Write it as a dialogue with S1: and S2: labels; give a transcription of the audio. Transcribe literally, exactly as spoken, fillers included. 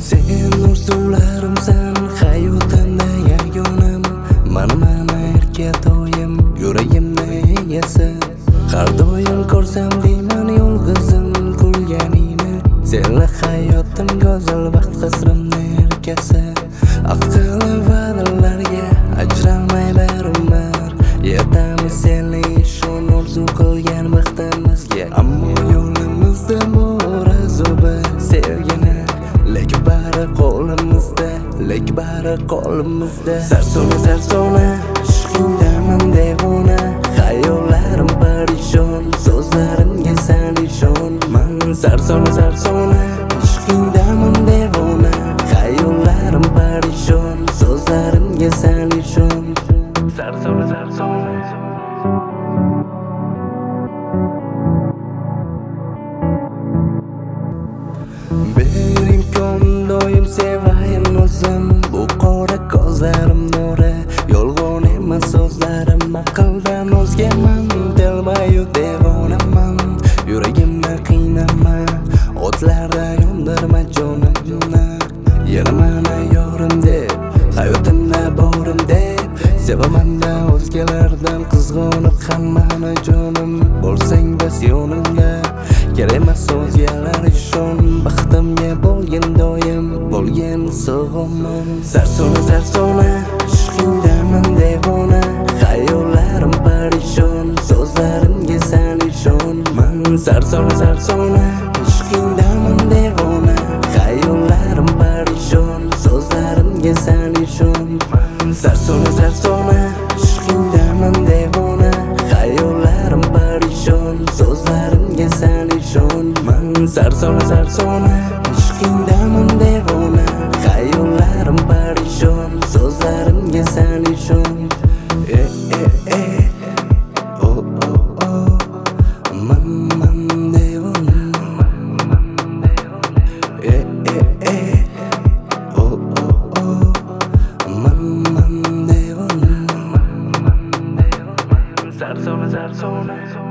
S1: Sen orzularimsan hayotimda yagonam, mana mana erkatoyim, yuragimni egasi. Har doim ko'rsam deyman yolg'izim kulganingni, senla hayotim go'zal vaqt qasrimni erkasi. Aqli va'dalarga ajralmay barumar, yetamiz senli ishon orzu qilgan vaqtimizga. Ammo yo'limizda bor azobi sevgini, lek bari qo'limizda, lek bari qo'limizda. Sarsona sarsona ishqingdaman devona, xayollarim parishon, so'zlarimga sal ishon. Man sarsona sarsona ishqingdaman devona, xayollarim parishon, so'zlarimga sal ishon. Sarsona sarsona bir imkon doim sevayin o'zim, bu qora ko'zlarim nuri, yolg'on emas so'zlarim. Aqldan o'zgaman, telbayu devonaman, yuragimni qiynama, o'tlarda yondirma jonimni. Yana mana yorim deb, hayotimda borim deb, sevaman-da o'zgalardan qizg'onib hammani jonim. Bo'lsang bas yonimda, kerak emas o'zgalar ishon, baxtimga bo'lgin doim, bo'lgin sog'omon. Sarsona sarsona ishqingdaman devona, xayollarim parishon, so'zlarimga sal ishon. Man sarsona sarsona ishqingdaman devona, xayollarim parishon, so'zlarimga sal ishon. Sarsona sarsona ishqingdaman devona, xayollarim parishon, so'zlarimga sal ishon. Man sarsona sarsona ishqingdaman devona, xayollarim parishon, so'zlarimga sal ishon. Eh eh eh oh oh oh man man devona. Eh eh eh oh oh oh man man devona. Sarsona sarsona